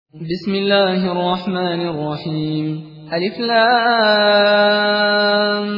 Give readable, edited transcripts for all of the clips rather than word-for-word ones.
بسم الله الرحمن الرحيم. ألف لام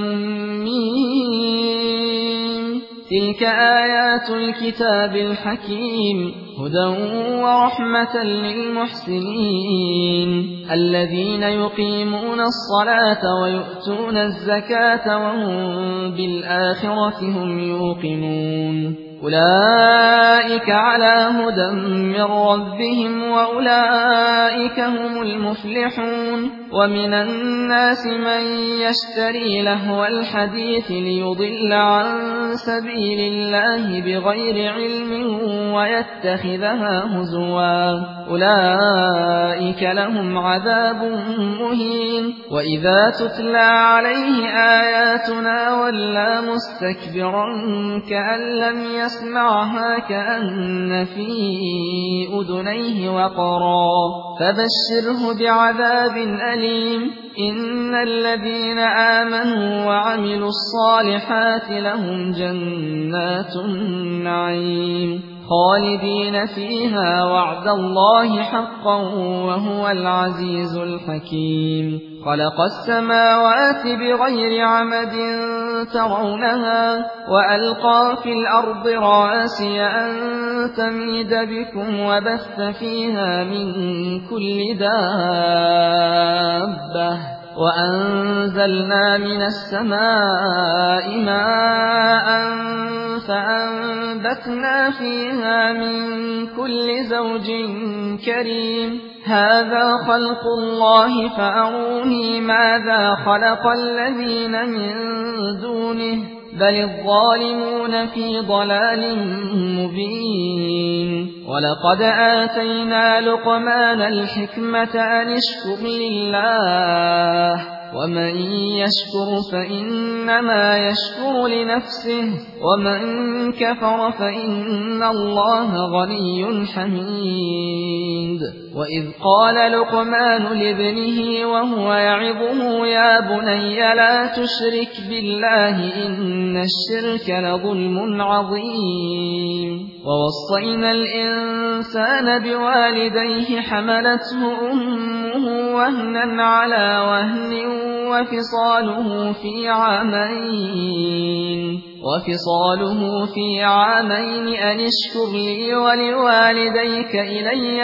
ميم. تلك آيات الكتاب الحكيم هدى ورحمة للمحسنين الذين يقيمون الصلاة ويؤتون الزكاة وهم بالآخرة هم يوقنون أولئك على هدى من ربهم وأولئك هم المفلحون. ومن الناس من يشتري لهو الحديث ليضل عن سبيل الله بغير علم ويتخذها هزوا أولئك لهم عذاب مهين. وإذا تتلى عليه آياتنا ولى مستكبرا كأن لم يسمعها كأن في أذنيه وقرا فبشره بعذاب أليم. إن الذين آمنوا وعملوا الصالحات لهم جنات النعيم خالدين فيها وعد الله حقا وهو العزيز الحكيم. خلق السماوات بغير عمد ترونها وألقى في الأرض رواسي أن تميد بكم وبث فيها من كل دابة وأنزلنا من السماء ماء فأنبتنا فيها من كل زوج كريم. هذا خلق الله فأروني ماذا خلق الذين من دونه بل الظالمون في ضلال مبين. ولقد آتينا لقمان الحكمة أن اشكر لله ومن يشكر فإنما يشكر لنفسه ومن كفر فإن الله غني حميد. وإذ قال لقمان لابنه وهو يعظه يا بني لا تشرك بالله إن الشرك لظلم عظيم. ووصينا الإنسان بوالديه حملته أمه وهنا على وهن وفصاله في عامين أن اشكر لي ولوالديك إلي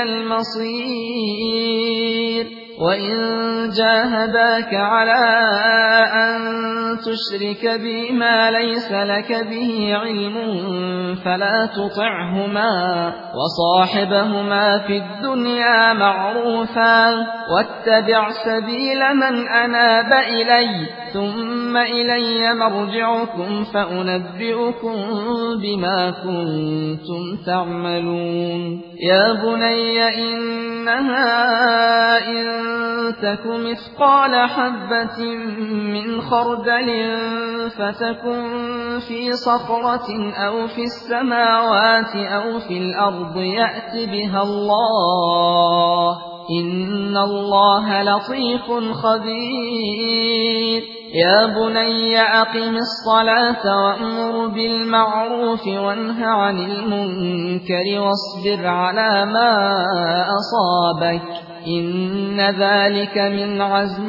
المصير. وإن جاهداك على أن تشرك بي ما ليس لك به علم فلا تطعهما وصاحبهما في الدنيا معروفا واتبع سبيل من أناب إلي ثم إلي مرجعكم فأنبئكم بما كنتم تعملون. يا بني إنها إن تك مثقال حبة من خردل فتكن في صخرة أو في السماوات أو في الأرض يأت بها الله إن الله لطيف خبير. يا بني أقم الصلاة وأمر بالمعروف وانه عن المنكر واصبر على ما أصابك إن ذلك من عزم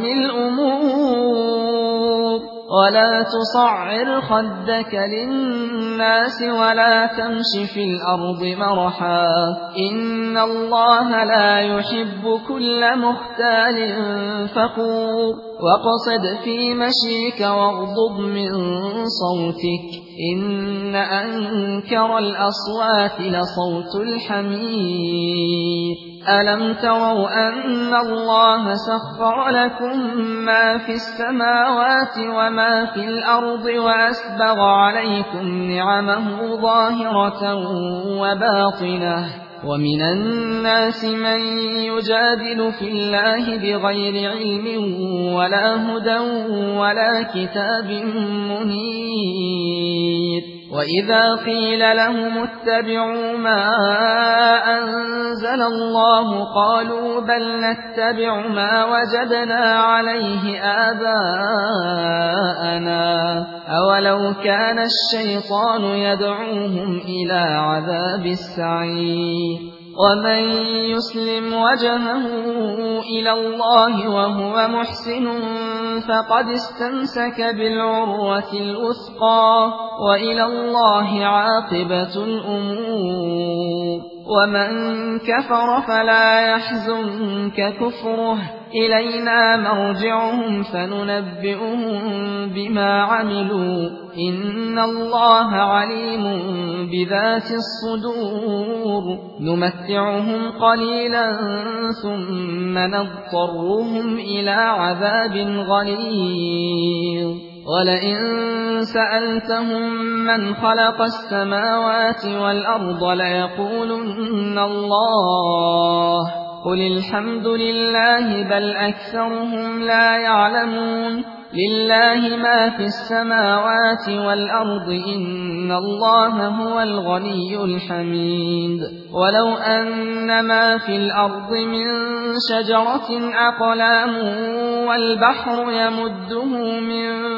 الأمور. ولا تصعر خدك للناس ولا تمش في الأرض مرحا إن الله لا يحب كل مختال فخور. وقصد في مشيك واغضض من صوتك إن أنكر الأصوات لصوت الحمير. ألم تروا أن الله سخر لكم ما في السماوات وما في الأرض وأسبغ عليكم نعمه ظاهرة وباطنة. ومن الناس من يجادل في الله بغير علم ولا هدى ولا كتاب منير. وإذا قيل لهم اتبعوا ما أنزل الله قالوا بل نتبع ما وجدنا عليه آباءنا أولو كان الشيطان يدعوهم إلى عذاب السعير. ومن يسلم وجهه إلى الله وهو محسن فقد استمسك بالعروة الوثقى وإلى الله عاقبة الأمور ومن كفر فلا يحزنك كفره إلينا مرجعهم فننبئهم بما عملوا إن الله عليم بذات الصدور نمتعهم قليلا ثم نضطرهم إلى عذاب غليظ ولئن سألتهم من خلق السماوات والأرض ليقولن الله قل الحمد لله بل أكثرهم لا يعلمون لله ما في السماوات والأرض إن الله هو الغني الحميد ولو أن ما في الأرض من شجرة أقلام والبحر يمده من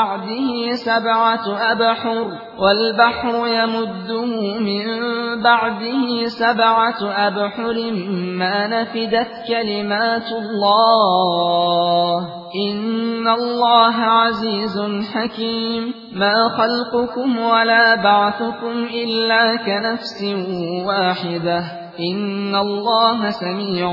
بعده سبعة أبحر ما نفدت كلمات الله إن الله عزيز حكيم ما خلقكم ولا بعثكم إلا كنفس واحدة إن الله سميع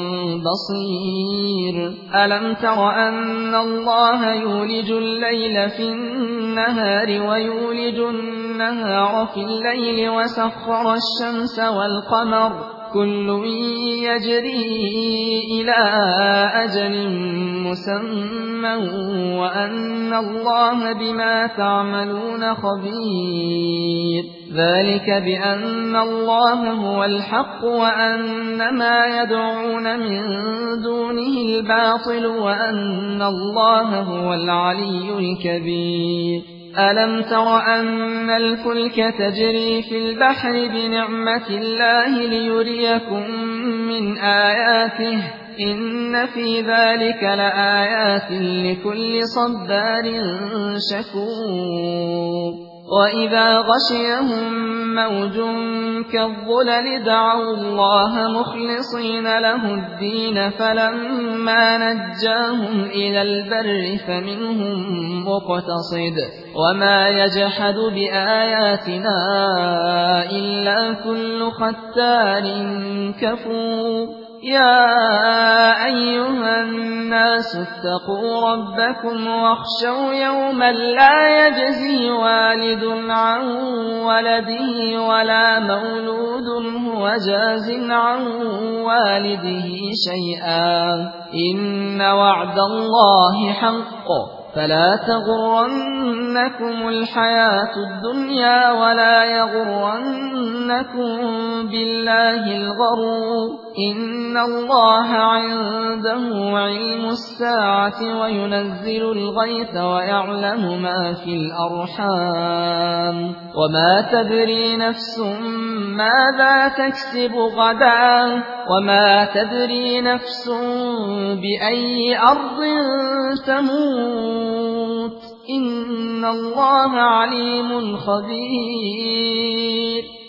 بصير ألم تر أن الله يولج الليل في النهار ويولج النهار في الليل وسخر الشمس والقمر كل يجري إلى أجل مسمى وأن الله بما تعملون خبير ذلك بأن الله هو الحق وأن ما يدعون من دونه الباطل وأن الله هو العلي الكبير ألم تر أن الفلك تجري في البحر بنعمة الله ليريكم من آياته إن في ذلك لآيات لكل صبار شكور وإذا غشيهم موج كالظلل دعوا الله مخلصين له الدين فلما نجاهم إلى البر فمنهم مقتصد وما يجحد بآياتنا إلا كل ختار كفور يا أيها الناس اتقوا ربكم واخشوا يوما لا يجزي والد عن ولده ولا مولود هو جاز عن والده شيئا إن وعد الله حق فلا تغرنكم الحياة الدنيا ولا يغرنكم بالله الغرور إن الله عنده علم الساعة وينزل الغيث ويعلم ما في الأرحام وما تدري نفس ماذا تكسب غدا وما تدري نفس بأي أرض تموت إن الله عليم خبير